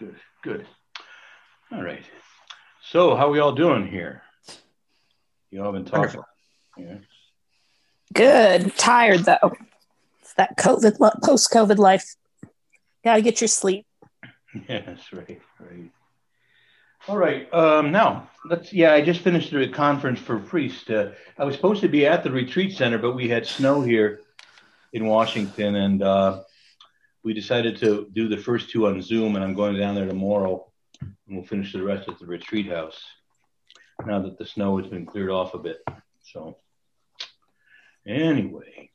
Good, good. All right. So, how we all doing here? You all been talking? Wonderful. Yeah. Good. Tired though. It's that post-COVID life. Got to get your sleep. Yes, right, right. All right. Now, I just finished the conference for Priest. I was supposed to be at the retreat center, but we had snow here in Washington, and we decided to do the first two on Zoom, and I'm going down there tomorrow, and we'll finish the rest at the retreat house now that the snow has been cleared off a bit. So, anyway,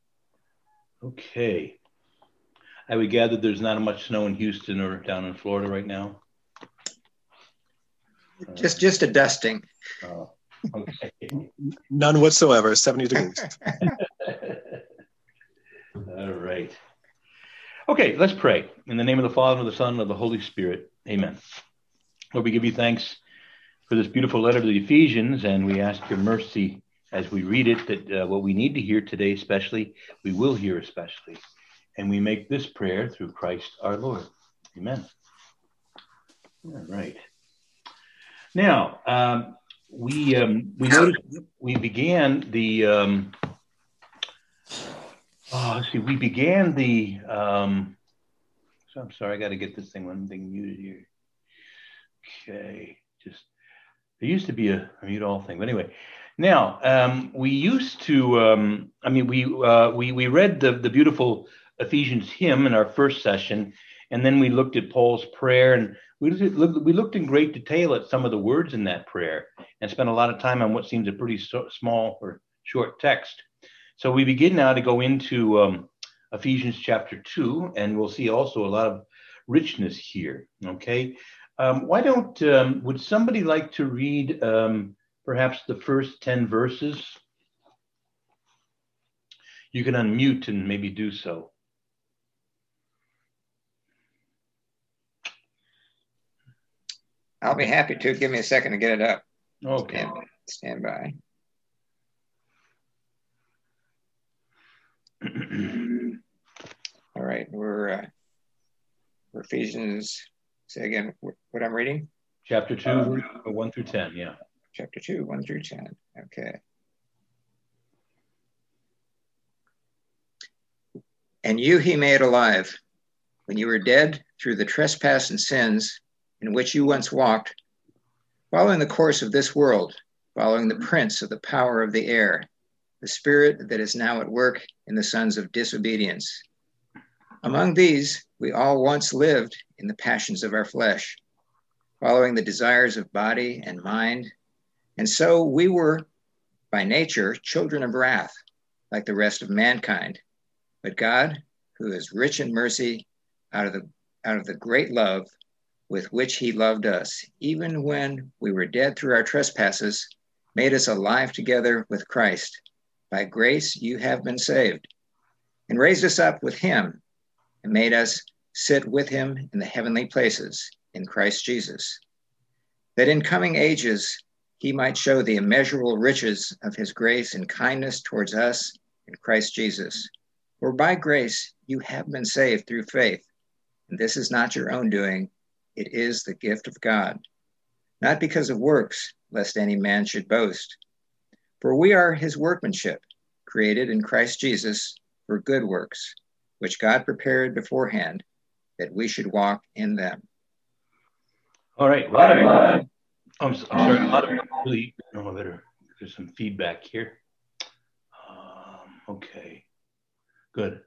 okay. I would gather there's not much snow in Houston or down in Florida right now. Just a dusting. Okay. None whatsoever, 70 degrees. All right. Okay, let's pray. In the name of the Father, and of the Son, and of the Holy Spirit. Amen. Lord, we give you thanks for this beautiful letter to the Ephesians, and we ask your mercy as we read it, that what we need to hear today especially, we will hear especially. And we make this prayer through Christ our Lord. Amen. All right. Now, we noticed we began the we began the so I'm sorry, I got to get this one thing muted here. Okay, there used to be a mute all thing, but anyway. Now, we used to we read the beautiful Ephesians hymn in our first session, and then we looked at Paul's prayer, and we looked in great detail at some of the words in that prayer and spent a lot of time on what seems a pretty small or short text. So we begin now to go into Ephesians chapter 2, and we'll see also a lot of richness here, okay? Would somebody like to read perhaps the first 10 verses? You can unmute and maybe do so. I'll be happy to. Give me a second to get it up. Okay. Stand by. All right, we're Ephesians. Say again what I'm reading. Chapter 2, 1 through 10. Yeah. Chapter 2, 1 through 10. Okay. And you he made alive when you were dead through the trespass and sins in which you once walked, following the course of this world, following the prince of the power of the air, the spirit that is now at work in the sons of disobedience. Among these, we all once lived in the passions of our flesh, following the desires of body and mind, and so we were, by nature, children of wrath, like the rest of mankind. But God, who is rich in mercy, out of the great love with which he loved us, even when we were dead through our trespasses, made us alive together with Christ. By grace you have been saved, and raised us up with him, and made us sit with him in the heavenly places in Christ Jesus, that in coming ages he might show the immeasurable riches of his grace and kindness towards us in Christ Jesus. For by grace you have been saved through faith, and this is not your own doing, it is the gift of God, not because of works, lest any man should boast. For we are his workmanship, created in Christ Jesus for good works, which God prepared beforehand that we should walk in them. All right. I'm sorry. A lot of really. There's some feedback here. Okay. Good.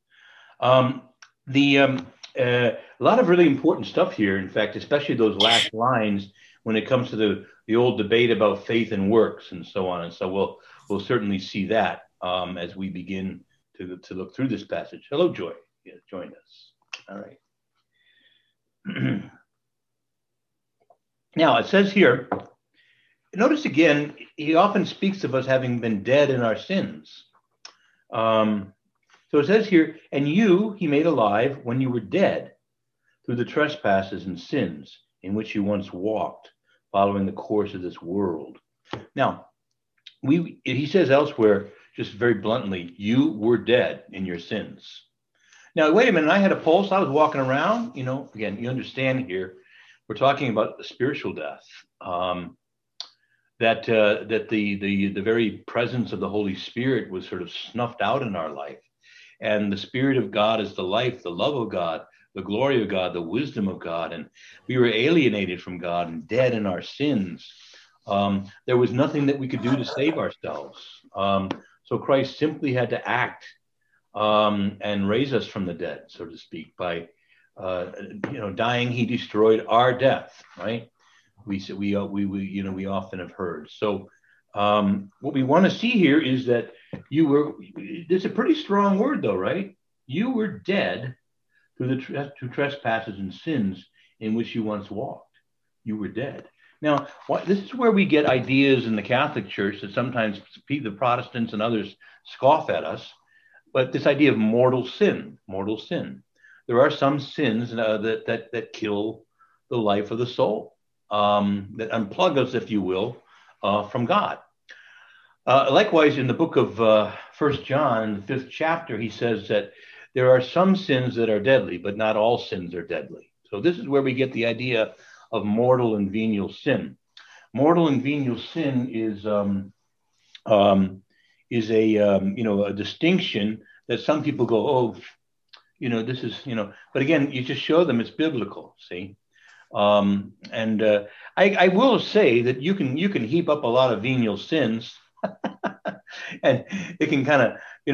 A lot of really important stuff here. In fact, especially those last lines when it comes to the old debate about faith and works and so on. And so we'll certainly see that as we begin to look through this passage. Hello, Joy. Yeah, join us. All right. Now it says here. Notice again, he often speaks of us having been dead in our sins. So it says here, and you he made alive when you were dead through the trespasses and sins in which you once walked, following the course of this world. Now, he says elsewhere, just very bluntly, you were dead in your sins. Now, wait a minute. I had a pulse. I was walking around. Again, you understand here. We're talking about the spiritual death. That the very presence of the Holy Spirit was sort of snuffed out in our life, and the Spirit of God is the life, the love of God, the glory of God, the wisdom of God, and we were alienated from God and dead in our sins. There was nothing that we could do to save ourselves. So Christ simply had to act and raise us from the dead, so to speak, by dying. He destroyed our death, right? We often have heard. So what we want to see here is that it's a pretty strong word though, right? You were dead through to trespasses and sins in which you once walked. You were dead. Now, this is where we get ideas in the Catholic Church that sometimes the Protestants and others scoff at us, but this idea of mortal sin. There are some sins that kill the life of the soul, that unplug us, if you will, from God. Likewise, in the book of 1 John, in the 5th chapter, he says that there are some sins that are deadly, but not all sins are deadly. So this is where we get the idea of mortal and venial sin. Mortal and venial sin is a distinction that some people go, oh, this is, but again, you just show them it's biblical, see? I will say that you can heap up a lot of venial sins and it can kind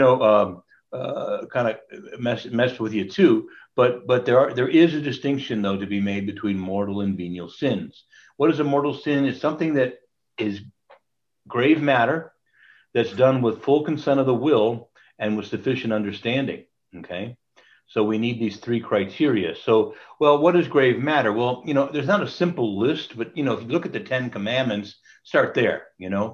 of mess with you too. But there is a distinction though to be made between mortal and venial sins. What is a mortal sin? It's something that is grave matter that's done with full consent of the will and with sufficient understanding. Okay. So we need these three criteria. So, well, what is grave matter? Well, there's not a simple list, but, if you look at the 10 Commandments, start there,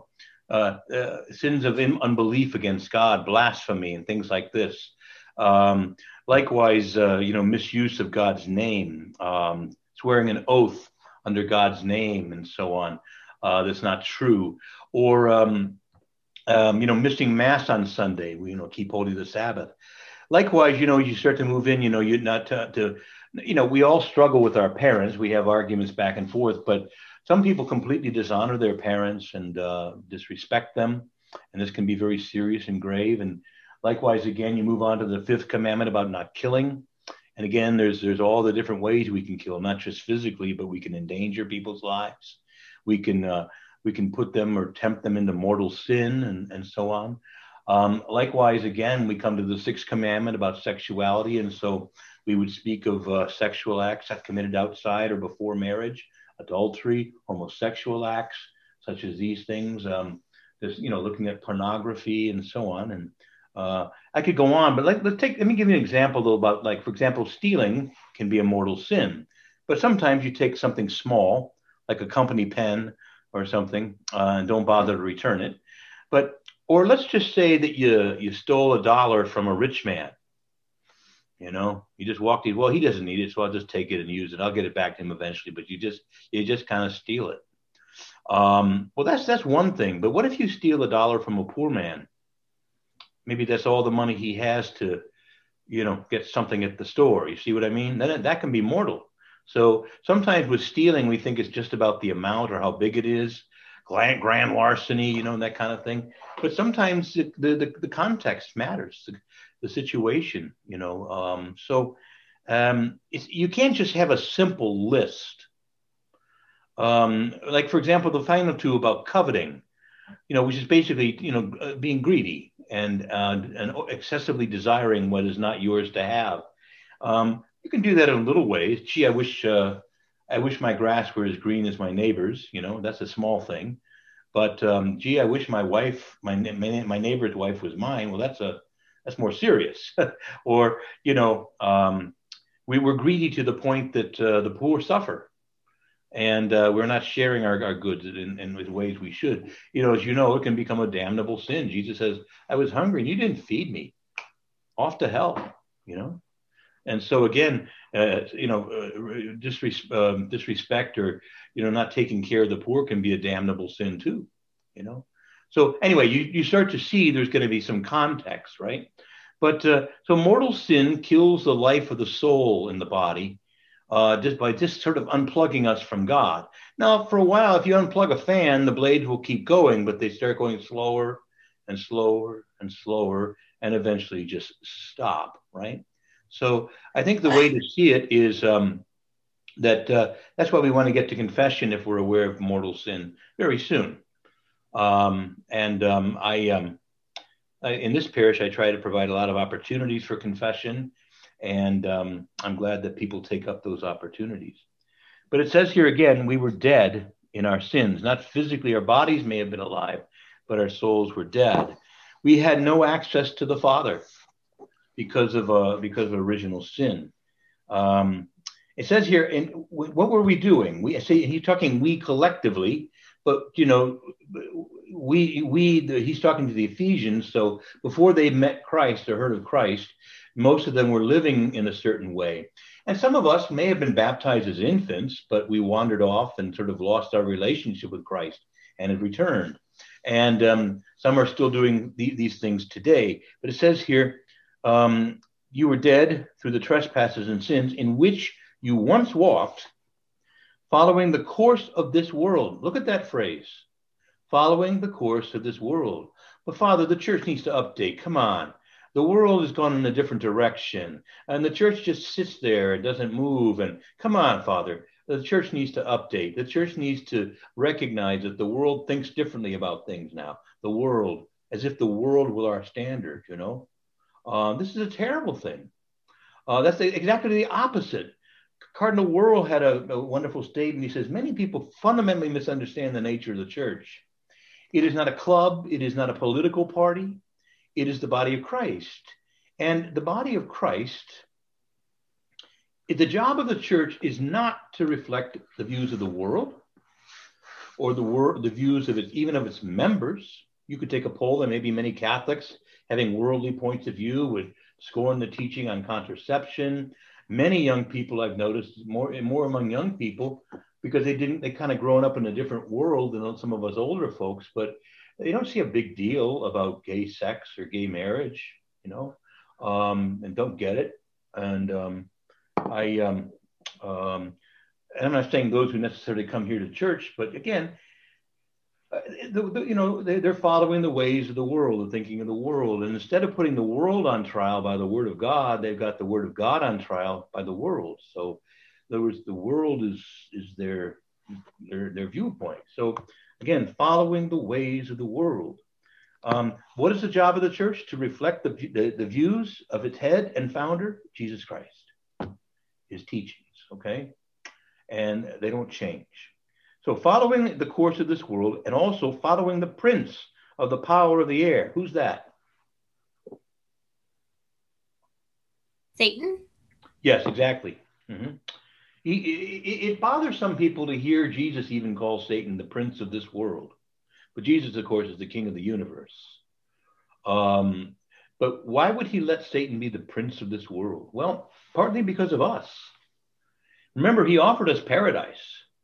sins of unbelief against God, blasphemy, and things like this. Likewise, misuse of God's name, swearing an oath under God's name, and so on. That's not true. Or, missing Mass on Sunday, keep holy the Sabbath. Likewise, you start to move in, you're not we all struggle with our parents. We have arguments back and forth, but some people completely dishonor their parents and disrespect them. And this can be very serious and grave. And likewise, again, you move on to the 5th commandment about not killing. And again, there's all the different ways we can kill, not just physically, but we can endanger people's lives. We can put them or tempt them into mortal sin and so on. Likewise, again, we come to the 6th commandment about sexuality. And so we would speak of sexual acts committed outside or before marriage, adultery, homosexual acts, such as these things, looking at pornography and so on. And I could go on, but let me give you an example though about, like, for example, stealing can be a mortal sin, but sometimes you take something small, like a company pen or something, and don't bother to return it. Or let's just say that you stole $1 from a rich man. You just walked in. Well, he doesn't need it, so I'll just take it and use it. I'll get it back to him eventually. But you just kind of steal it. Well, that's one thing. But what if you steal $1 from a poor man? Maybe that's all the money he has to, get something at the store. You see what I mean? Then that can be mortal. So sometimes with stealing, we think it's just about the amount or how big it is. Grand larceny, that kind of thing. But sometimes the context matters, the situation, So you can't just have a simple list. Like, for example, the final two about coveting, which is basically, being greedy and excessively desiring what is not yours to have. You can do that in little ways. Gee, I wish my grass were as green as my neighbor's. That's a small thing. But gee, I wish my wife, my neighbor's wife was mine. Well, that's more serious. Or we were greedy to the point that the poor suffer, and we're not sharing our goods in the ways we should. As it can become a damnable sin. Jesus says, "I was hungry and you didn't feed me. Off to hell." And so again, disrespect or, not taking care of the poor can be a damnable sin too, So anyway, you start to see there's going to be some context, right? But so mortal sin kills the life of the soul in the body just by just sort of unplugging us from God. Now, for a while, if you unplug a fan, the blades will keep going, but they start going slower and slower and slower, and eventually just stop, right? So I think the way to see it is that's why we want to get to confession if we're aware of mortal sin very soon. In this parish, I try to provide a lot of opportunities for confession, and I'm glad that people take up those opportunities. But it says here again, we were dead in our sins. Not physically, our bodies may have been alive, but our souls were dead. We had no access to the Father because of original sin. It says here, what were we doing? He's talking we collectively, but he's talking to the Ephesians. So before they met Christ or heard of Christ, most of them were living in a certain way. And some of us may have been baptized as infants, but we wandered off and sort of lost our relationship with Christ and have returned. And some are still doing these things today. But it says here, you were dead through the trespasses and sins in which you once walked, following the course of this world. Look at that phrase, following the course of this world. But Father, the church needs to update. Come on. The world has gone in a different direction, and the church just sits there and doesn't move. And come on, Father, the church needs to update. The church needs to recognize that the world thinks differently about things now. The world, as if the world were our standard, This is a terrible thing. That's exactly the opposite. Cardinal Wuerl had a wonderful statement. He says, many people fundamentally misunderstand the nature of the church. It is not a club. It is not a political party. It is the body of Christ. And the body of Christ, the job of the church is not to reflect the views of the world or the views of even of its members. You could take a poll, and maybe many Catholics having worldly points of view would scorn the teaching on contraception. Many young people, I've noticed, more among young people, because they kind of grown up in a different world than some of us older folks, but they don't see a big deal about gay sex or gay marriage, and don't get it. And I'm not saying those who necessarily come here to church, but again, they're following the ways of the world, the thinking of the world. And instead of putting the world on trial by the word of God, they've got the word of God on trial by the world. So in other words, the world is their viewpoint. So again, following the ways of the world. What is the job of the church? To reflect the views of its head and founder, Jesus Christ, his teachings, okay? And they don't change. So following the course of this world, and also following the prince of the power of the air. Who's that? Satan? Yes, exactly. Mm-hmm. It bothers some people to hear Jesus even call Satan the prince of this world. But Jesus, of course, is the king of the universe. But why would he let Satan be the prince of this world? Well, partly because of us. Remember, he offered us paradise.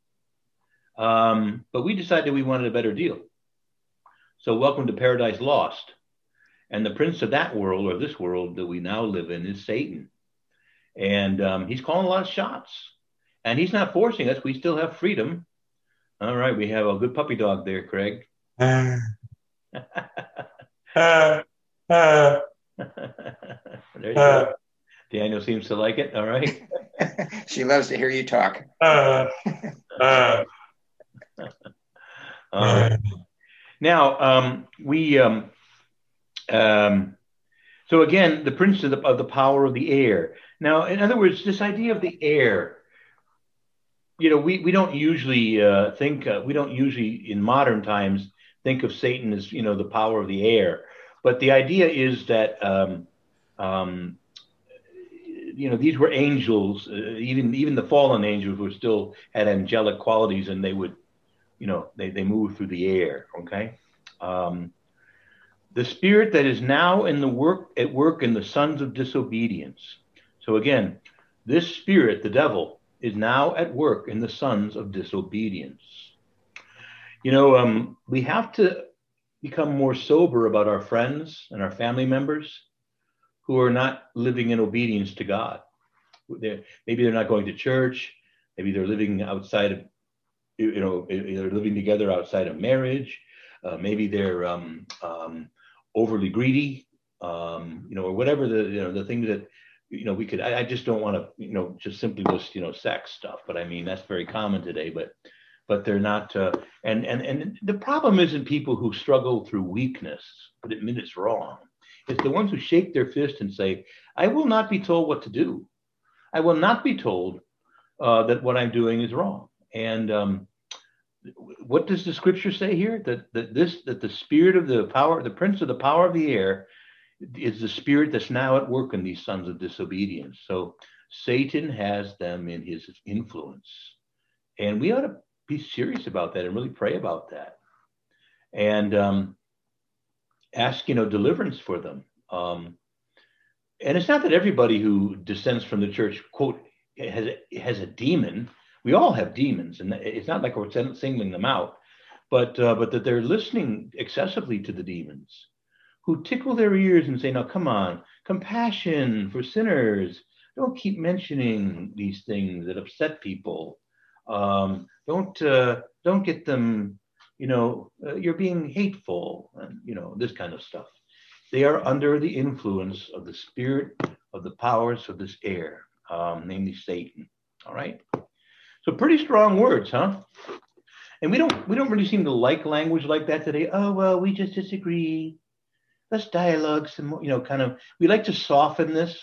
But we decided we wanted a better deal. So welcome to Paradise Lost. And the prince of that world, or this world that we now live in, is Satan. And he's calling a lot of shots. And he's not forcing us. We still have freedom. All right, we have a good puppy dog there, Craig. There you go. Daniel seems to like it. All right. She loves to hear you talk. Now, so again, the prince of the power of the air. Now, in other words, this idea of the air, we don't usually we don't usually in modern times think of Satan as, the power of the air. But the idea is that, these were angels, even the fallen angels were still had angelic qualities, and they would, they move through the air. Okay. The spirit that is now at work in the sons of disobedience. So again, this spirit, the devil, is now at work in the sons of disobedience. We have to become more sober about our friends and our family members who are not living in obedience to God. Maybe they're not going to church. Maybe they're living outside of, they're living together outside of marriage. Maybe they're overly greedy, or whatever the things that, we could. I just don't want to, just simply list, sex stuff. But I mean, that's very common today. But they're not. And the problem isn't people who struggle through weakness, but admit it's wrong. It's the ones who shake their fist and say, "I will not be told what to do. I will not be told that what I'm doing is wrong." And what does the scripture say here? That the spirit of the power, the prince of the power of the air, is the spirit that's now at work in these sons of disobedience. So Satan has them in his influence, and we ought to be serious about that and really pray about that, and ask deliverance for them. And it's not that everybody who dissents from the church, quote, has a demon. We all have demons, and it's not like we're singling them out, but that they're listening excessively to the demons, who tickle their ears and say, "Now, come on, compassion for sinners. Don't keep mentioning these things that upset people. Don't get them. You're being hateful," and this kind of stuff. They are under the influence of the spirit of the powers of this air, namely Satan. All right. So pretty strong words, huh? And we don't really seem to like language like that today. Oh, well, we just disagree. Let's dialogue some more, kind of. We like to soften this,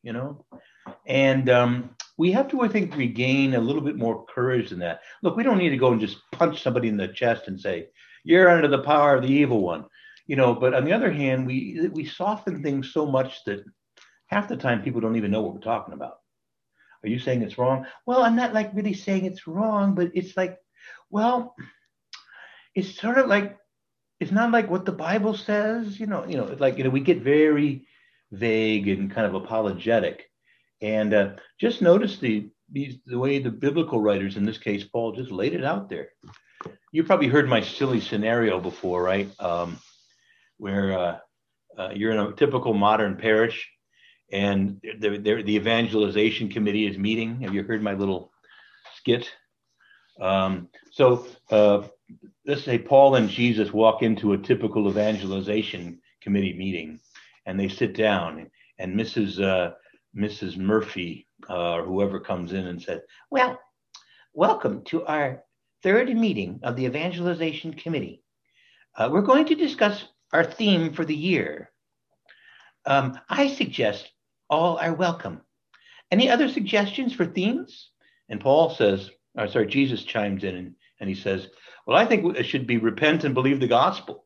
and we have to, I think, regain a little bit more courage than that. Look, we don't need to go and just punch somebody in the chest and say, "You're under the power of the evil one." But on the other hand, we soften things so much that half the time people don't even know what we're talking about. Are you saying it's wrong? Well, I'm not like really saying it's wrong, but it's like, well, it's sort of like, it's not like what the Bible says, we get very vague and kind of apologetic. And just notice the way the biblical writers, in this case, Paul, just laid it out there. You probably heard my silly scenario before, right? Where you're in a typical modern parish, and the evangelization committee is meeting. Have you heard my little skit? So let's say Paul and Jesus walk into a typical evangelization committee meeting, and they sit down, and Mrs. Murphy, or whoever comes in and said, "Well, welcome to our third meeting of the evangelization committee. We're going to discuss our theme for the year. I suggest all are welcome. Any other suggestions for themes?" And Jesus chimes in and he says, "Well, I think it should be repent and believe the gospel."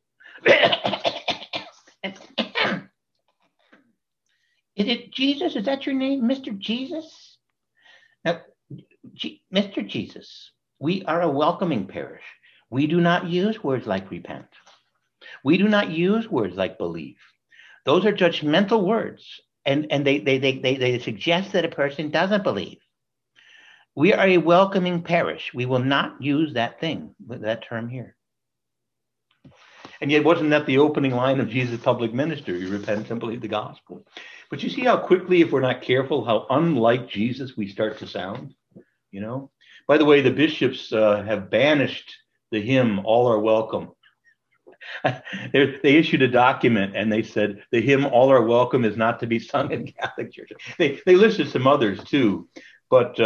Is it Jesus? Is that your name, Mr. Jesus? Now, Mr. Jesus, we are a welcoming parish. We do not use words like repent. We do not use words like believe. Those are judgmental words, and they suggest that a person doesn't believe. We are a welcoming parish. We will not use that term here. And yet, wasn't that the opening line of Jesus' public ministry? You repent and believe the gospel. But you see how quickly, if we're not careful, how unlike Jesus we start to sound? By the way, the bishops have banished the hymn, "All Are Welcome." They issued a document and they said the hymn "All Are Welcome" is not to be sung in Catholic churches. They listed some others too, but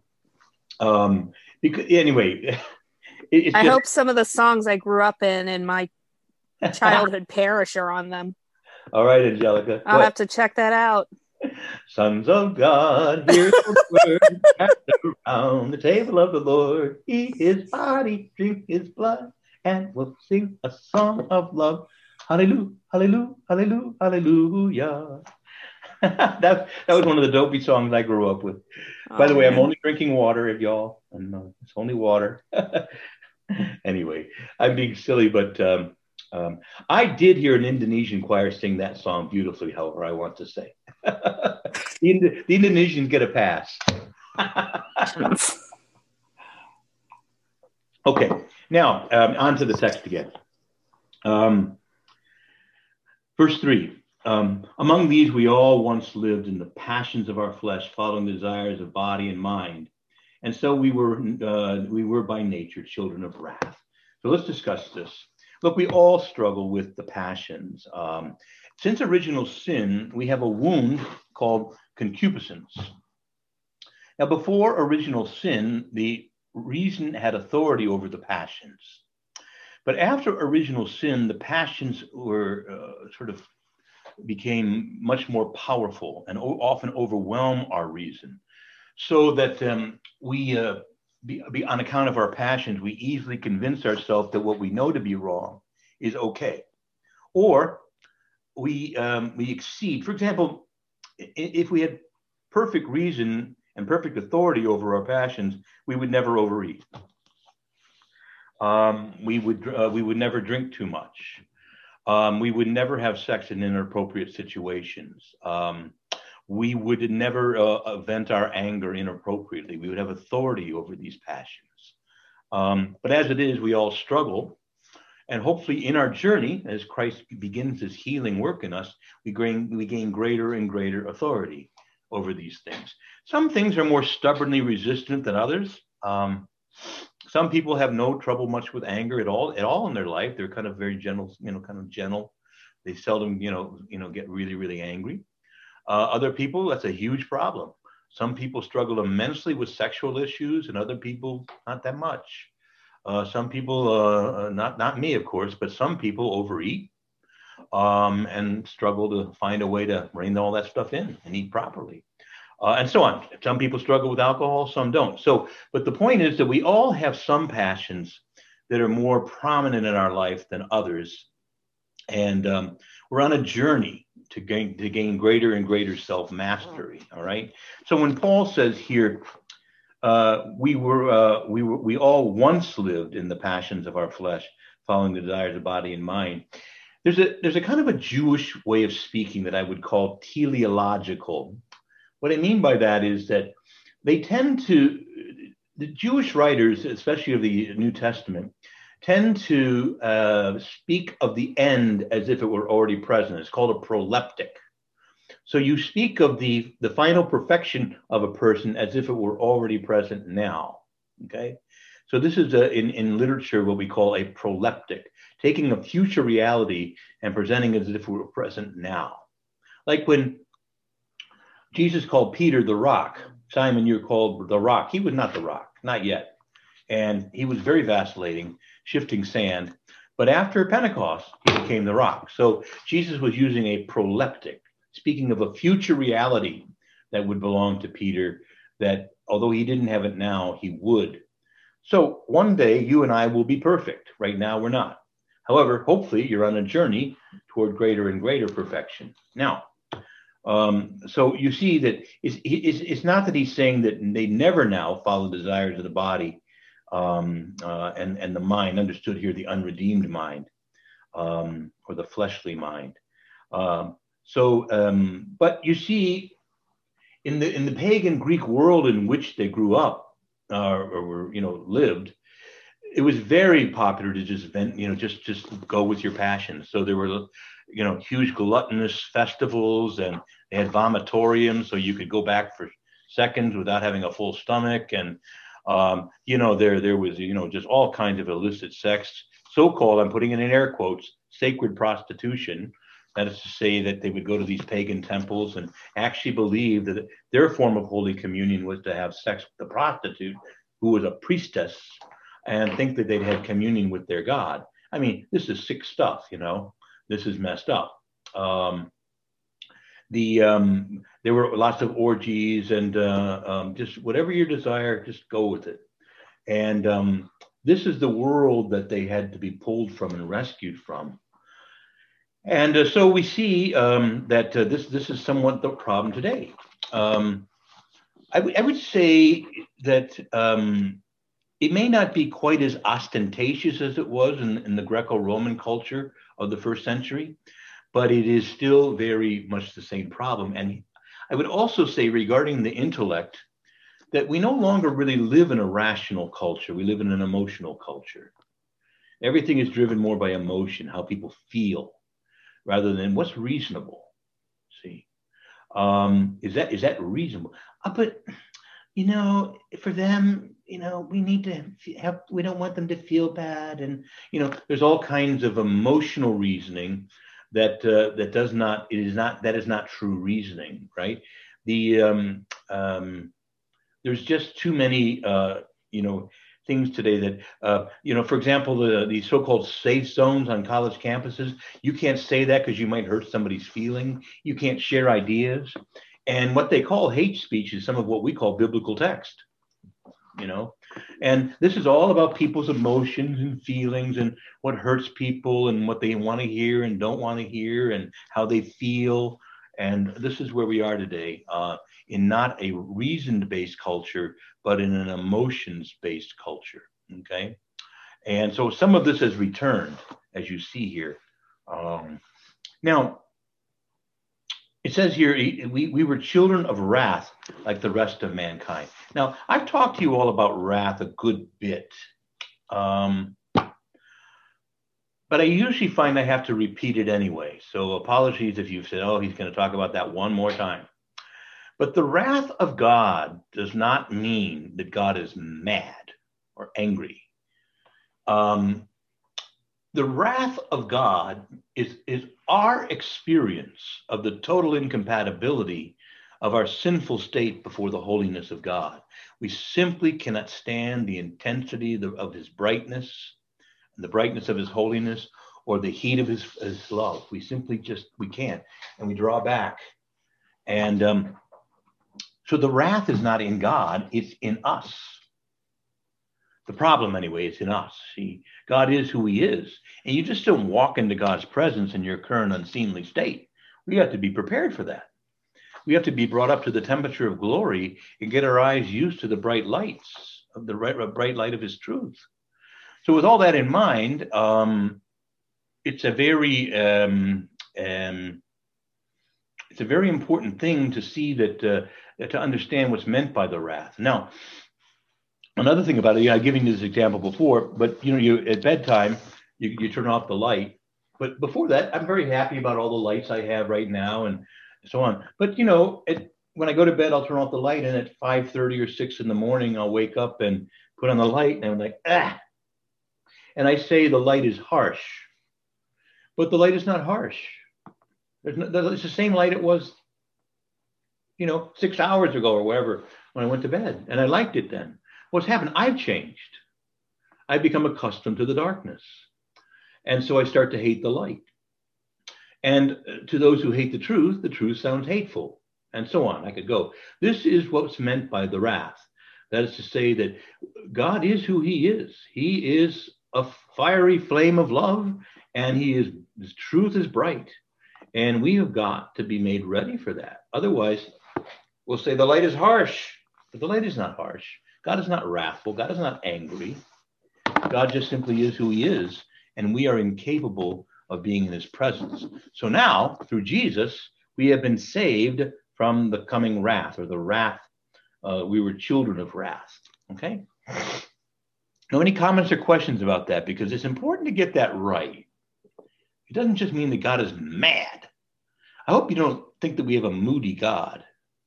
anyway, I hope some of the songs I grew up in my childhood parish are on them. All right, Angelica. I'll have to check that out. Sons of God, hear the word, gather around the table of the Lord, eat his body, drink his blood, and we'll sing a song of love. Hallelujah, hallelujah, hallelujah, hallelujah. That was one of the dopey songs I grew up with. By the way, I'm only drinking water, if y'all. It's only water. Anyway, I'm being silly, but I did hear an Indonesian choir sing that song beautifully, however, I want to say. The Indonesians get a pass. Okay, now on to the text again. Verse 3. Among these, we all once lived in the passions of our flesh, following the desires of body and mind. And so we were by nature children of wrath. So let's discuss this. Look, we all struggle with the passions. Since original sin, we have a wound called concupiscence. Now, before original sin, the reason had authority over the passions. But after original sin, the passions were became much more powerful and often overwhelm our reason. So that we, on account of our passions, we easily convince ourselves that what we know to be wrong is okay. Or we exceed. For example, if we had perfect reason and perfect authority over our passions, we would never overeat. We would never drink too much. We would never have sex in inappropriate situations. We would never vent our anger inappropriately. We would have authority over these passions. But as it is, we all struggle. And hopefully in our journey, as Christ begins his healing work in us, we gain greater and greater authority over these things. Some things are more stubbornly resistant than others. Some people have no trouble much with anger at all in their life. They're kind of very gentle, gentle. They seldom, get really, really angry. Other people, that's a huge problem. Some people struggle immensely with sexual issues, and other people not that much. Some people, not me, of course, but some people overeat and struggle to find a way to rein all that stuff in and eat properly. And so on. Some people struggle with alcohol, some don't. So, but the point is that we all have some passions that are more prominent in our life than others. And we're on a journey to gain greater and greater self-mastery, all right? So when Paul says here, we all once lived in the passions of our flesh, following the desires of body and mind. There's a kind of a Jewish way of speaking that I would call teleological. What I mean by that is that they tend to, the Jewish writers, especially of the New Testament, tend to speak of the end as if it were already present. It's called a proleptic. So you speak of the final perfection of a person as if it were already present now, okay? So this is in literature what we call a proleptic, taking a future reality and presenting it as if it were present now. Like when Jesus called Peter the rock. Simon, you're called the rock. He was not the rock, not yet. And he was very vacillating, shifting sand. But after Pentecost, he became the rock. So Jesus was using a proleptic, speaking of a future reality that would belong to Peter, that although he didn't have it now, he would. So one day you and I will be perfect. Right now, we're not. However, hopefully you're on a journey toward greater and greater perfection. Now, so you see that it's not that he's saying that they never now follow the desires of the body and the mind, understood here the unredeemed mind or the fleshly mind. But you see, in the pagan Greek world in which they grew up or lived, it was very popular to just vent, just go with your passions. So there were, huge gluttonous festivals, and they had vomitoriums, so you could go back for seconds without having a full stomach. And, there was, just all kinds of illicit sex, so-called, I'm putting it in air quotes, sacred prostitution. That is to say that they would go to these pagan temples and actually believe that their form of Holy Communion was to have sex with the prostitute, who was a priestess, and think that they'd have communion with their God. I mean, this is sick stuff, This is messed up. There were lots of orgies and just whatever your desire, just go with it. And this is the world that they had to be pulled from and rescued from. And so we see that this is somewhat the problem today. I would say that it may not be quite as ostentatious as it was in the Greco-Roman culture of the first century, but it is still very much the same problem. And I would also say regarding the intellect, that we no longer really live in a rational culture. We live in an emotional culture. Everything is driven more by emotion, how people feel, rather than what's reasonable. Is that reasonable? But for them, we need to have. We don't want them to feel bad, and there's all kinds of emotional reasoning that does not. It is not. That is not true reasoning, right? There's just too many things today that for example, the so-called safe zones on college campuses. You can't say that because you might hurt somebody's feeling. You can't share ideas, and what they call hate speech is some of what we call biblical text. And this is all about people's emotions and feelings and what hurts people and what they want to hear and don't want to hear and how they feel. And this is where we are today, in not a reason-based culture, but in an emotions-based culture. Okay, and so some of this has returned, as you see here. Now, it says here, we were children of wrath like the rest of mankind. Now, I've talked to you all about wrath a good bit. But I usually find I have to repeat it anyway. So apologies if you've said, oh, he's going to talk about that one more time. But the wrath of God does not mean that God is mad or angry. The wrath of God is our experience of the total incompatibility of our sinful state before the holiness of God. We simply cannot stand the intensity of his brightness, the brightness of his holiness, or the heat of his love. We simply we can't, and we draw back. And so the wrath is not in God, it's in us. The problem, anyway, is in us. See, God is who he is, and you just don't walk into God's presence in your current unseemly state. We have to be prepared for that. We have to be brought up to the temperature of glory and get our eyes used to the bright lights of the bright light of his truth. So with all that in mind, it's a very important thing to see that to understand what's meant by the wrath. Now, another thing about it, I've given you this example before, but you at bedtime you turn off the light. But before that, I'm very happy about all the lights I have right now and so on. But when I go to bed, I'll turn off the light, and at 5:30 or 6 in the morning, I'll wake up and put on the light, and I'm like, ah. And I say the light is harsh, but the light is not harsh. It's the same light it was, 6 hours ago or whatever when I went to bed, and I liked it then. What's happened? I've changed. I've become accustomed to the darkness, and so I start to hate the light. And to those who hate the truth sounds hateful, and so on. I could go. This is what's meant by the wrath. That is to say that God is who he is. He is a fiery flame of love, and his truth is bright. And we have got to be made ready for that. Otherwise, we'll say the light is harsh, but the light is not harsh. God is not wrathful. God is not angry. God just simply is who he is, and we are incapable of being in his presence. So now, through Jesus, we have been saved from the coming wrath, or the wrath. We were children of wrath. Okay? Now, any comments or questions about that? Because it's important to get that right. It doesn't just mean that God is mad. I hope you don't think that we have a moody God.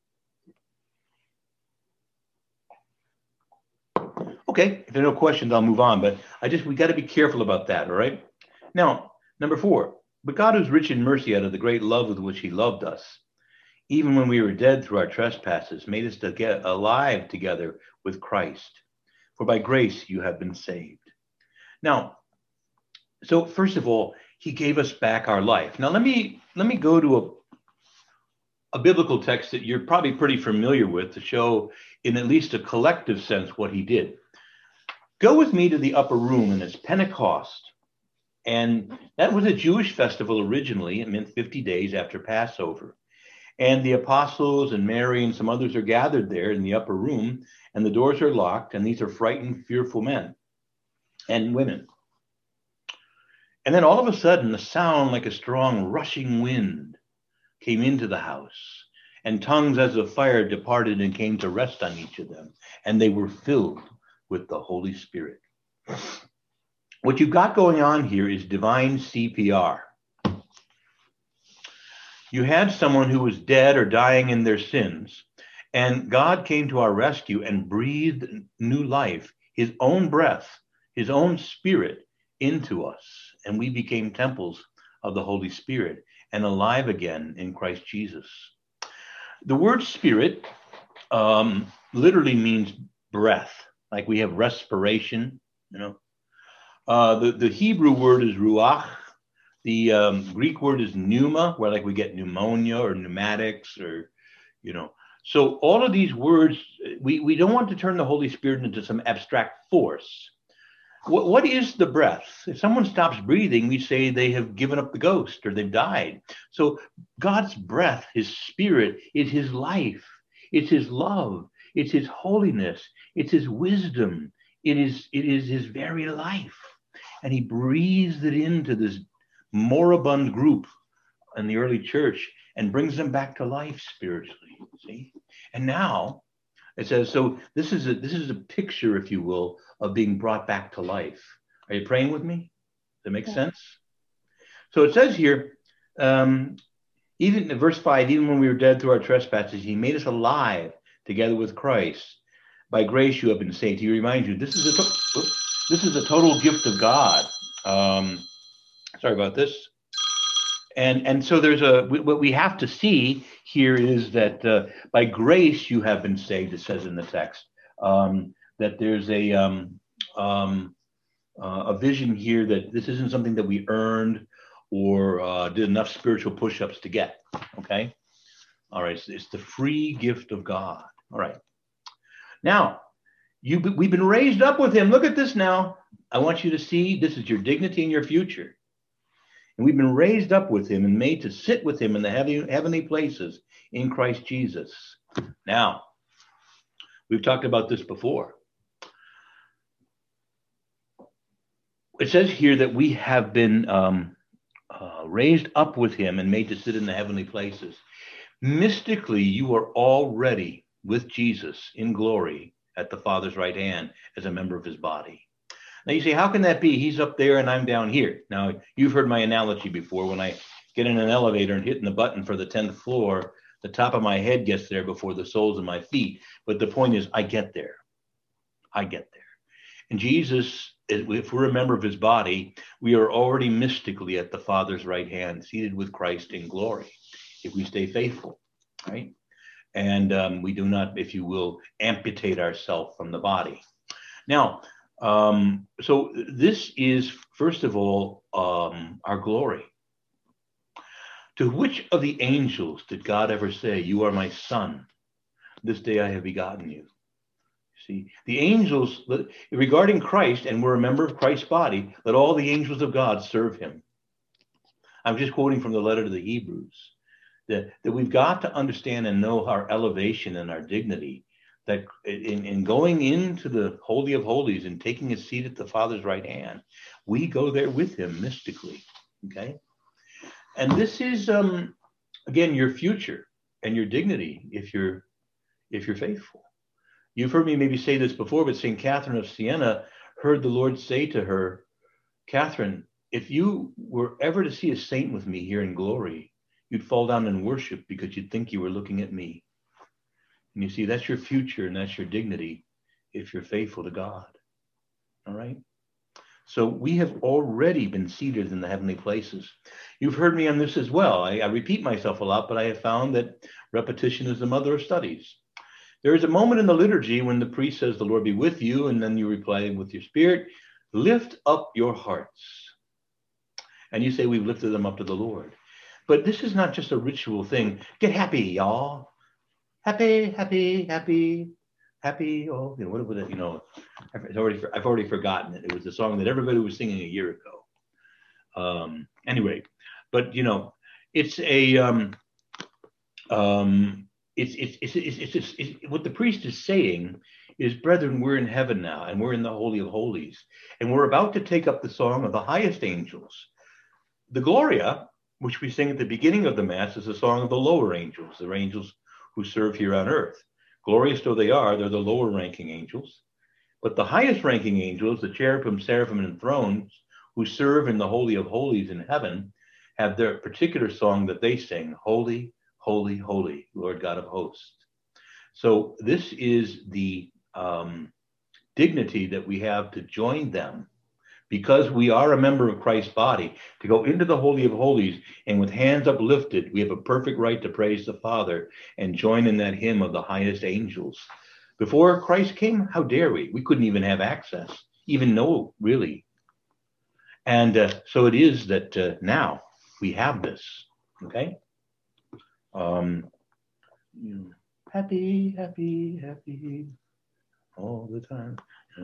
Okay, if there are no questions, I'll move on. But we got to be careful about that, all right? Now, number 4, but God who's rich in mercy, out of the great love with which he loved us, even when we were dead through our trespasses, made us to get alive together with Christ. For by grace you have been saved. Now, so first of all, he gave us back our life. Now, let me go to a biblical text that you're probably pretty familiar with to show in at least a collective sense what he did. Go with me to the upper room, and it's Pentecost. And that was a Jewish festival originally. It meant 50 days after Passover. And the apostles and Mary and some others are gathered there in the upper room, and the doors are locked, and these are frightened, fearful men and women. And then all of a sudden, a sound like a strong rushing wind came into the house, and tongues as of fire departed and came to rest on each of them, and they were filled with the Holy Spirit. What you've got going on here is divine CPR. You had someone who was dead or dying in their sins, and God came to our rescue and breathed new life, his own breath, his own spirit into us, and we became temples of the Holy Spirit and alive again in Christ Jesus. The word spirit literally means breath, like we have respiration, you know. The Hebrew word is ruach. The Greek word is pneuma, where like we get pneumonia or pneumatics or, you know. So all of these words, we don't want to turn the Holy Spirit into some abstract force. What is the breath? If someone stops breathing, we say they have given up the ghost or they've died. So God's breath, his spirit, is his life. It's his love. It's his holiness. It's his wisdom. It is his very life. And he breathes it into this moribund group in the early church and brings them back to life spiritually. See? And now it says, so this is a picture, if you will, of being brought back to life. Are you praying with me? Does that make sense? So it says here, even in verse 5, even when we were dead through our trespasses, he made us alive together with Christ. By grace you have been saved. He reminds you, this is a total gift of God. Sorry about this. And so there's what we have to see here is that by grace you have been saved, it says in the text. That there's a vision here that this isn't something that we earned or did enough spiritual push-ups to get, okay? All right, so it's the free gift of God. All right. Now, we've been raised up with him. Look at this now. I want you to see this is your dignity and your future. And we've been raised up with him and made to sit with him in the heavenly places in Christ Jesus. Now, we've talked about this before. It says here that we have been raised up with him and made to sit in the heavenly places. Mystically, you are already with Jesus in glory at the Father's right hand as a member of his body. Now you say, how can that be? He's up there and I'm down here. Now, you've heard my analogy before. When I get in an elevator and hitting the button for the 10th floor, the top of my head gets there before the soles of my feet. But the point is, I get there. I get there. And Jesus, if we're a member of his body, we are already mystically at the Father's right hand, seated with Christ in glory, if we stay faithful, right? And we do not, if you will, amputate ourselves from the body. Now, so this is, first of all, our glory. To which of the angels did God ever say, you are my son, this day I have begotten you? See, the angels, regarding Christ, and we're a member of Christ's body, let all the angels of God serve him. I'm just quoting from the letter to the Hebrews, that we've got to understand and know our elevation and our dignity, that in going into the Holy of Holies and taking a seat at the Father's right hand, we go there with him mystically, okay? And this is, again, your future and your dignity if you're faithful. You've heard me maybe say this before, but St. Catherine of Siena heard the Lord say to her, Catherine, if you were ever to see a saint with me here in glory, you'd fall down and worship because you'd think you were looking at me. And you see, that's your future and that's your dignity if you're faithful to God. All right? So we have already been seated in the heavenly places. You've heard me on this as well. I repeat myself a lot, but I have found that repetition is the mother of studies. There is a moment in the liturgy when the priest says, the Lord be with you, and then you reply with your spirit, lift up your hearts. And you say, we've lifted them up to the Lord. But this is not just a ritual thing. Get happy, y'all. Happy, happy, happy, happy. Oh, you know, what was it? You know, I've already forgotten it. It was a song that everybody was singing a year ago. Anyway, but you know, it's a what the priest is saying is, brethren, we're in heaven now, and we're in the Holy of Holies, and we're about to take up the song of the highest angels. The Gloria, which we sing at the beginning of the Mass, is a song of the lower angels, the angels who serve here on earth. Glorious though they are, they're the lower ranking angels. But the highest ranking angels, the cherubim, seraphim, and thrones, who serve in the Holy of Holies in heaven, have their particular song that they sing, Holy, Holy, Holy, Lord God of hosts. So this is the dignity that we have to join them, because we are a member of Christ's body, to go into the Holy of Holies, and with hands uplifted, we have a perfect right to praise the Father and join in that hymn of the highest angels. Before Christ came, how dare we? We couldn't even have access, even know, really. And so it is that now we have this, okay? Happy, happy, happy all the time.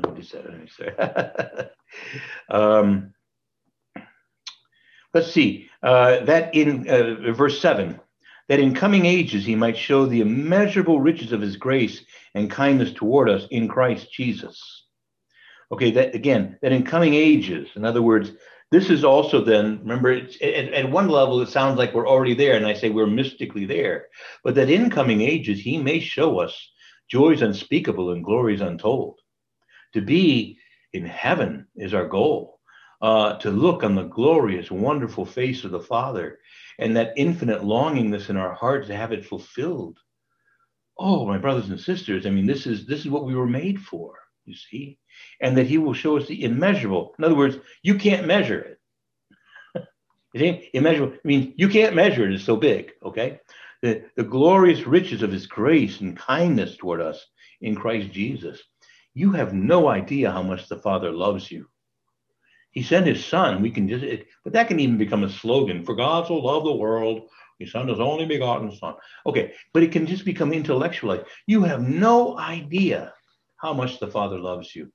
Let's see, that in verse 7, that in coming ages he might show the immeasurable riches of his grace and kindness toward us in Christ Jesus. Okay, that again, that in coming ages, in other words, this is also then, remember, it's, at one level, it sounds like we're already there, and I say we're mystically there, but that in coming ages, he may show us joys unspeakable and glories untold. To be in heaven is our goal, to look on the glorious, wonderful face of the Father, and that infinite longingness in our heart to have it fulfilled. Oh, my brothers and sisters, I mean, this is what we were made for, you see, and that he will show us the immeasurable. In other words, you can't measure it. You see, immeasurable, I mean, you can't measure it, it's so big, okay? The glorious riches of his grace and kindness toward us in Christ Jesus. You have no idea how much the Father loves you. He sent his son. We can just, but that can even become a slogan. For God so loved the world, he sent his only begotten son. Okay, but it can just become intellectualized. You have no idea how much the Father loves you.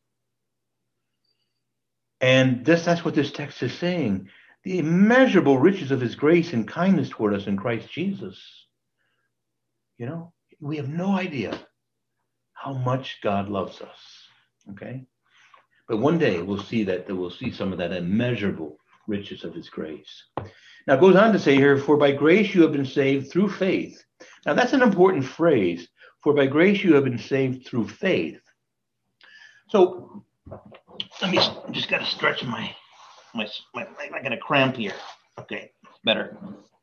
And that's what this text is saying. The immeasurable riches of his grace and kindness toward us in Christ Jesus. You know, we have no idea how much God loves us. Okay? But one day we'll see some of that immeasurable riches of his grace. Now it goes on to say here, for by grace you have been saved through faith. Now that's an important phrase. For by grace you have been saved through faith. So I just got to stretch my I got a cramp here. Okay, better.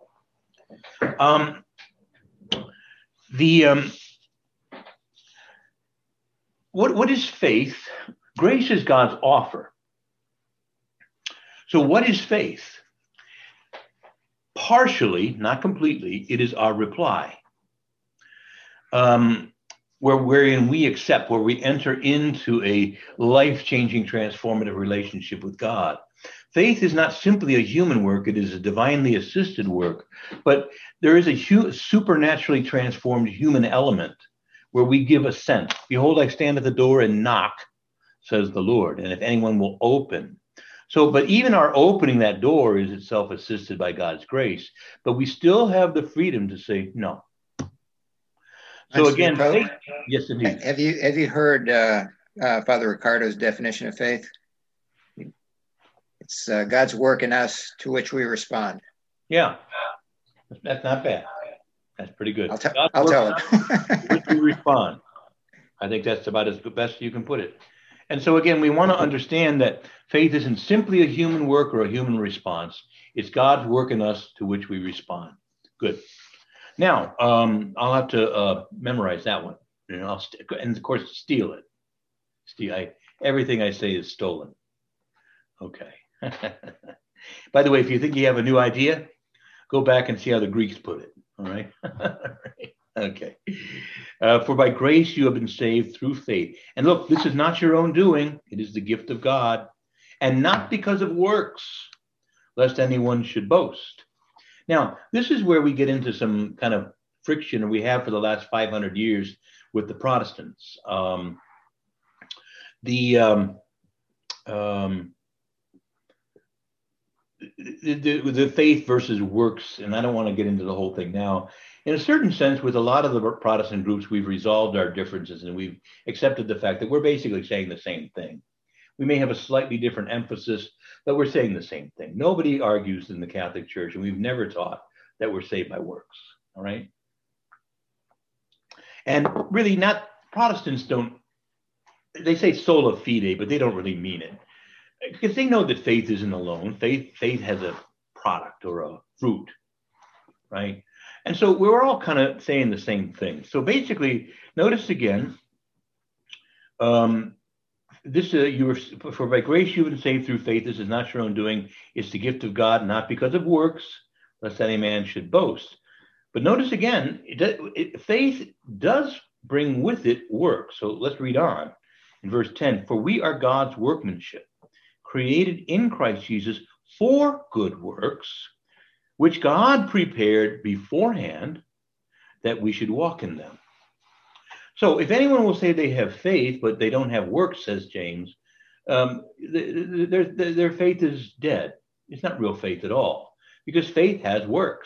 What is faith? Grace is God's offer. So what is faith? Partially, not completely, it is our reply. Wherein we accept, where we enter into a life-changing, transformative relationship with God. Faith is not simply a human work, it is a divinely assisted work, but there is a supernaturally transformed human element where we give assent. Behold, I stand at the door and knock, says the Lord, and if anyone will open. So, but even our opening that door is itself assisted by God's grace, but we still have the freedom to say no. So again, faith, yes, indeed. Have you heard Father Ricardo's definition of faith? It's God's work in us to which we respond. Yeah, that's not bad. That's pretty good. I'll tell him. Which we respond. I think that's about as best you can put it. And so again, we want to understand that faith isn't simply a human work or a human response. It's God's work in us to which we respond. Good. Now, I'll have to memorize that one. You know, and of course, steal it. Everything I say is stolen. Okay. By the way, if you think you have a new idea, go back and see how the Greeks put it. All right. Okay. For by grace you have been saved through faith. And look, this is not your own doing. It is the gift of God. And not because of works, lest anyone should boast. Now, this is where we get into some kind of friction we have for the last 500 years with the Protestants. The faith versus works, and I don't want to get into the whole thing now. In a certain sense, with a lot of the Protestant groups, we've resolved our differences and we've accepted the fact that we're basically saying the same thing. We may have a slightly different emphasis, but we're saying the same thing. Nobody argues in the Catholic Church, and we've never taught that we're saved by works, all right? And really not, Protestants don't, they say sola fide, but they don't really mean it. Because they know that faith isn't alone. Faith has a product or a fruit, right? And so we're all kind of saying the same thing. So basically, notice again, you were for by grace you've been saved through faith. This is not your own doing; it's the gift of God, not because of works, lest any man should boast. But notice again, faith does bring with it work. So let's read on in verse 10. For we are God's workmanship, created in Christ Jesus for good works, which God prepared beforehand that we should walk in them. So if anyone will say they have faith, but they don't have works, says James, their faith is dead. It's not real faith at all, because faith has works.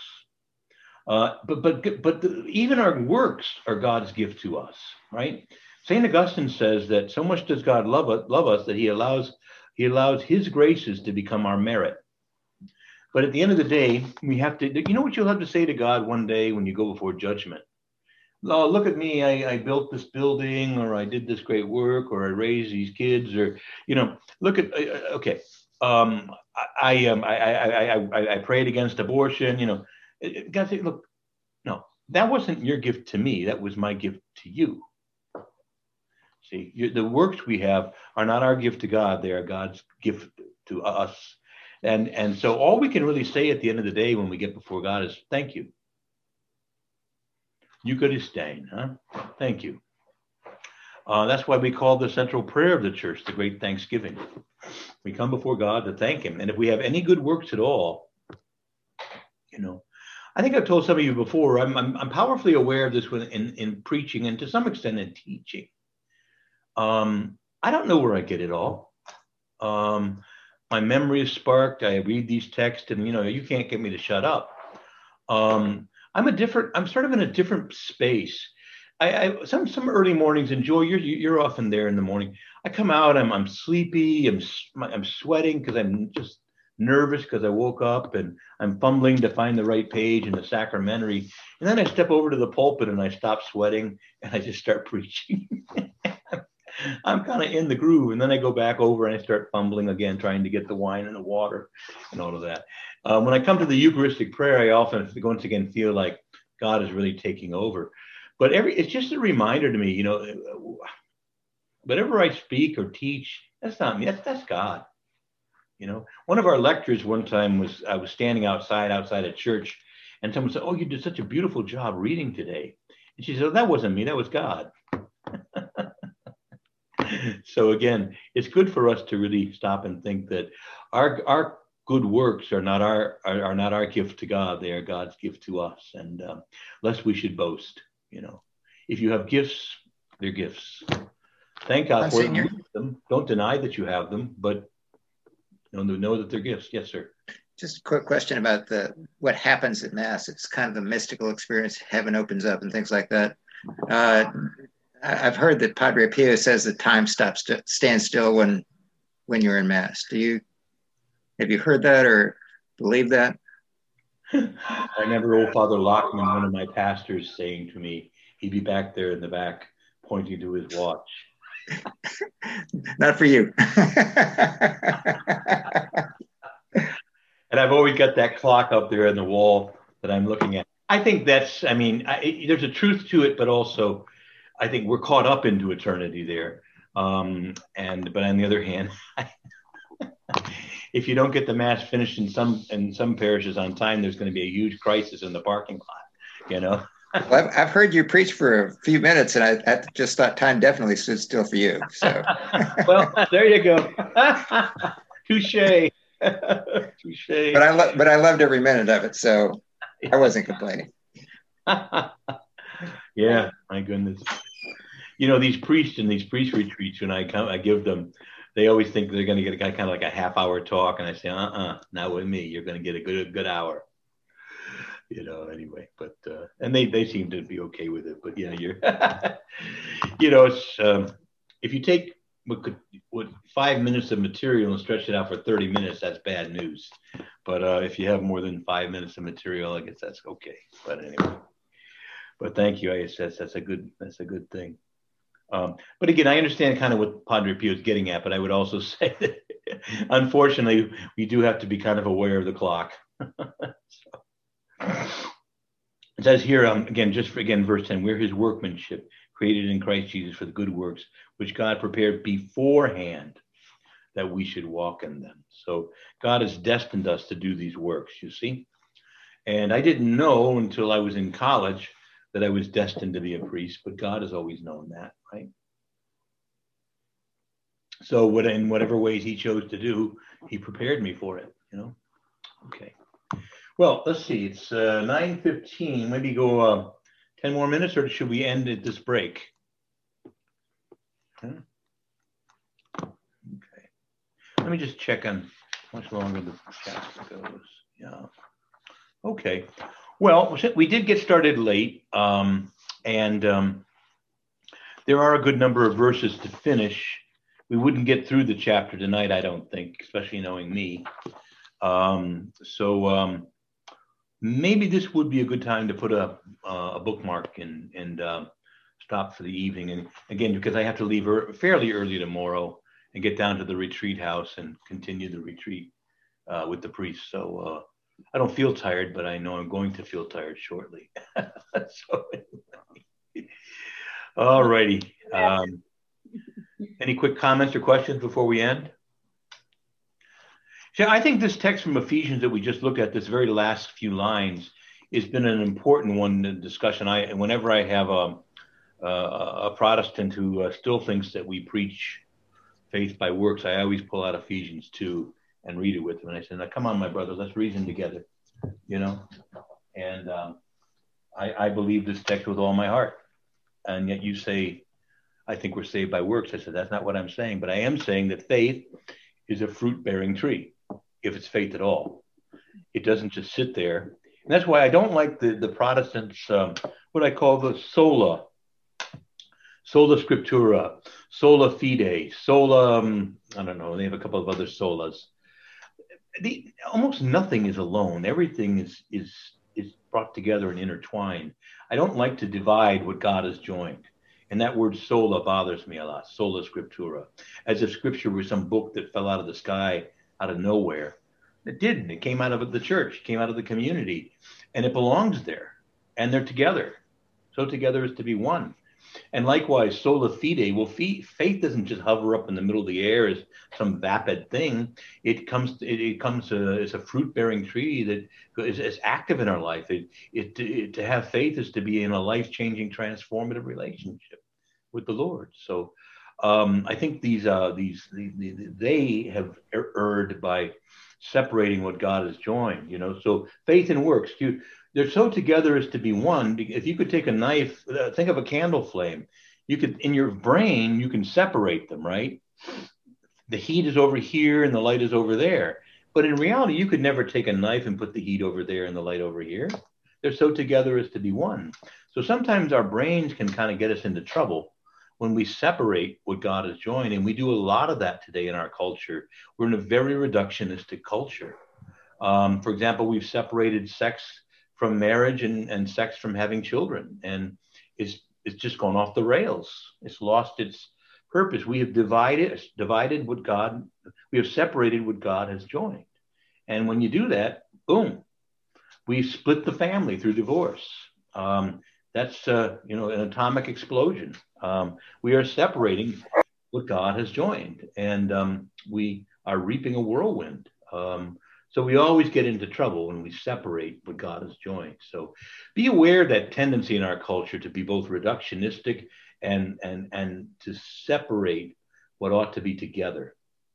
But even our works are God's gift to us, right? St. Augustine says that so much does God love us that he allows his graces to become our merit. But at the end of the day, we have to, you know what you'll have to say to God one day when you go before judgment? Oh, look at me, I built this building, or I did this great work, or I raised these kids, or, look at, okay, I prayed against abortion, God said, look, no, that wasn't your gift to me, that was my gift to you. See, the works we have are not our gift to God, they are God's gift to us. And so all we can really say at the end of the day when we get before God is, thank you. Eucharistain, huh? Thank you. That's why we call the central prayer of the church the Great Thanksgiving. We come before God to thank him. And if we have any good works at all, I think I've told some of you before, I'm powerfully aware of this in preaching and to some extent in teaching. I don't know where I get it all. My memory is sparked. I read these texts and, you can't get me to shut up. I'm sort of in a different space. Some early mornings, and Joy, you're often there in the morning. I come out, I'm sleepy, I'm sweating because I'm just nervous because I woke up, and I'm fumbling to find the right page in the sacramentary. And then I step over to the pulpit and I stop sweating and I just start preaching. I'm kind of in the groove, and then I go back over and I start fumbling again, trying to get the wine and the water and all of that. When I come to the Eucharistic prayer, I often once again feel like God is really taking over. But it's just a reminder to me, whatever I speak or teach, that's not me, that's God. One of our lectors one time I was standing outside a church, and someone said, "Oh, you did such a beautiful job reading today." And she said, "Oh, that wasn't me, that was God." So again, it's good for us to really stop and think that our good works are not our gift to God; they are God's gift to us. And lest we should boast, if you have gifts, they're gifts. Thank God for them. Don't deny that you have them, but know that they're gifts. Yes, sir. Just a quick question about what happens at Mass. It's kind of a mystical experience. Heaven opens up and things like that. I've heard that Padre Pio says that time stands still when you're in Mass. Have you heard that or believe that? I remember old Father Lockman, one of my pastors, saying to me, he'd be back there in the back pointing to his watch. Not for you. And I've always got that clock up there on the wall that I'm looking at. I think there's a truth to it, but also I think we're caught up into eternity there. But on the other hand, if you don't get the Mass finished in some parishes on time, there's going to be a huge crisis in the parking lot, Well, I've heard you preach for a few minutes, and I just thought time definitely stood still for you. So, well, there you go. Touche. Touche. But I loved every minute of it, so I wasn't complaining. Yeah, my goodness. These priests in these priest retreats, when I give them, they always think they're going to get kind of like a half-hour talk, and I say, not with me. You're going to get a good hour. Anyway, but and they seem to be okay with it. But you're, it's if you take what 5 minutes of material and stretch it out for 30 minutes, that's bad news. But if you have more than 5 minutes of material, I guess that's okay. But anyway, but thank you. I guess that's a good thing. But again, I understand kind of what Padre Pio is getting at, but I would also say that unfortunately, we do have to be kind of aware of the clock. It says here, again, verse 10, we're his workmanship, created in Christ Jesus for the good works, which God prepared beforehand that we should walk in them. So God has destined us to do these works, you see. And I didn't know until I was in college that I was destined to be a priest, but God has always known that, right? So in whatever ways he chose to do, he prepared me for it, you know? Okay. Well, let's see. It's 9:15. Maybe go 10 more minutes, or should we end at this break? Huh? Okay. Let me just check on how much longer the chapter goes. Yeah. Okay. Well, we did get started late, and there are a good number of verses to finish. We wouldn't get through the chapter tonight, I don't think, especially knowing me. Maybe this would be a good time to put a bookmark and stop for the evening. And again, because I have to leave fairly early tomorrow and get down to the retreat house and continue the retreat with the priest. So I don't feel tired, but I know I'm going to feel tired shortly. All righty. Any quick comments or questions before we end? Yeah, I think this text from Ephesians that we just looked at, this very last few lines, has been an important one in discussion. Whenever I have a Protestant who still thinks that we preach faith by works, I always pull out Ephesians 2 and read it with them. And I say, now, come on, my brother, let's reason together, you know? And I believe this text with all my heart. And yet you say, I think we're saved by works. I said, that's not what I'm saying. But I am saying that faith is a fruit-bearing tree, if it's faith at all. It doesn't just sit there. And that's why I don't like the Protestants, what I call the sola scriptura, sola fide, sola, I don't know, they have a couple of other solas. Almost nothing is alone. Everything is brought together and intertwined. I don't like to divide what God has joined. And that word sola bothers me a lot, sola scriptura, as if scripture were some book that fell out of the sky, out of nowhere. It didn't. It came out of the church, came out of the community, and it belongs there. And they're together. So together as to be one. And likewise, sola fide. Well, faith doesn't just hover up in the middle of the air as some vapid thing. It comes as a fruit-bearing tree that is active in our life. To have faith is to be in a life-changing, transformative relationship with the Lord. So I think they have erred by separating what God has joined. You know, so faith and works. They're so together as to be one. If you could take a knife, think of a candle flame. You could, in your brain, you can separate them, right? The heat is over here and the light is over there. But in reality, you could never take a knife and put the heat over there and the light over here. They're so together as to be one. So sometimes our brains can kind of get us into trouble when we separate what God has joined. And we do a lot of that today in our culture. We're in a very reductionistic culture. For example, we've separated sex from marriage and sex from having children. And it's just gone off the rails. It's lost its purpose. We have separated what God has joined. And when you do that, boom, we split the family through divorce. That's an atomic explosion. We are separating what God has joined, and we are reaping a whirlwind. So we always get into trouble when we separate what God has joined. So be aware of that tendency in our culture to be both reductionistic and to separate what ought to be together.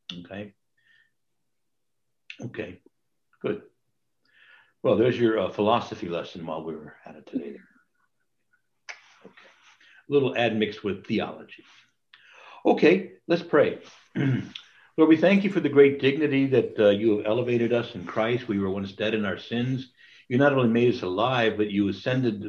Okay, good. Well, there's your philosophy lesson while we were at it today. Okay, a little admixed with theology. Okay, let's pray. Lord, we thank you for the great dignity that you have elevated us in Christ. We were once dead in our sins. You not only made us alive, but we've ascended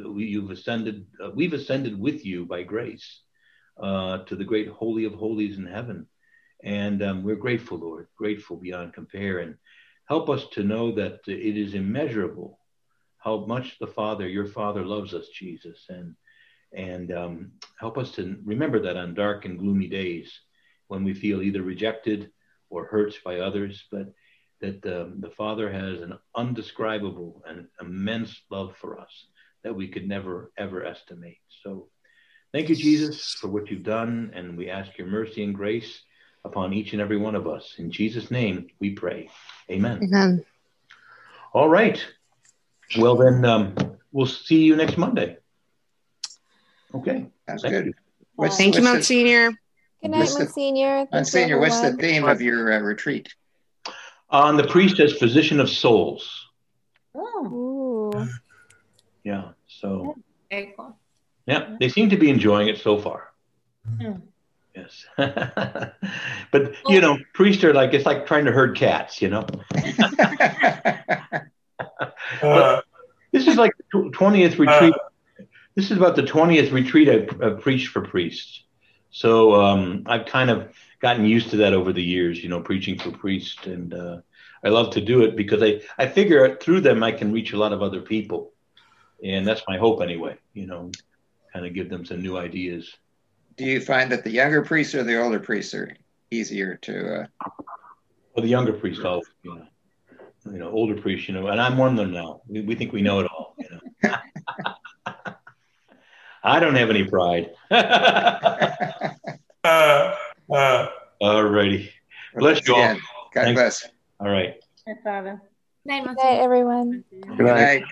with you by grace to the great Holy of Holies in heaven. And we're grateful, Lord, grateful beyond compare. And help us to know that it is immeasurable how much the Father, your Father, loves us, Jesus. And help us to remember that on dark and gloomy days when we feel either rejected or hurt by others, but that the Father has an undescribable and immense love for us that we could never, ever estimate. So thank you, Jesus, for what you've done, and we ask your mercy and grace upon each and every one of us. In Jesus' name, we pray. Amen. Amen. All right. Well, then we'll see you next Monday. Okay. Sounds Thank good. you. Thank you, Monsignor. Good night, What's the- Monsignor. Thank you, Monsignor, what's the everyone. theme of your retreat? On the priest as physician of souls. Ooh. Yeah. So, Very cool. yeah, they seem to be enjoying it so far. Mm. Yes. But, you know, priests are like, it's like trying to herd cats, you know. But this is like the 20th retreat. This is about the 20th retreat I've preached for priests. So I've kind of gotten used to that over the years, you know, preaching for priests. And I love to do it because I figure through them I can reach a lot of other people. And that's my hope anyway, you know, kind of give them some new ideas. Do you find that the younger priests or the older priests are easier to? Well, the younger priests, always, you know, older priests, you know, and I'm one of them now. We think we know it all, you know. I don't have any pride. All righty. Bless you all. God Thanks. bless. All right. Night, Father. Night, Good Monsignor. night, everyone. Good night.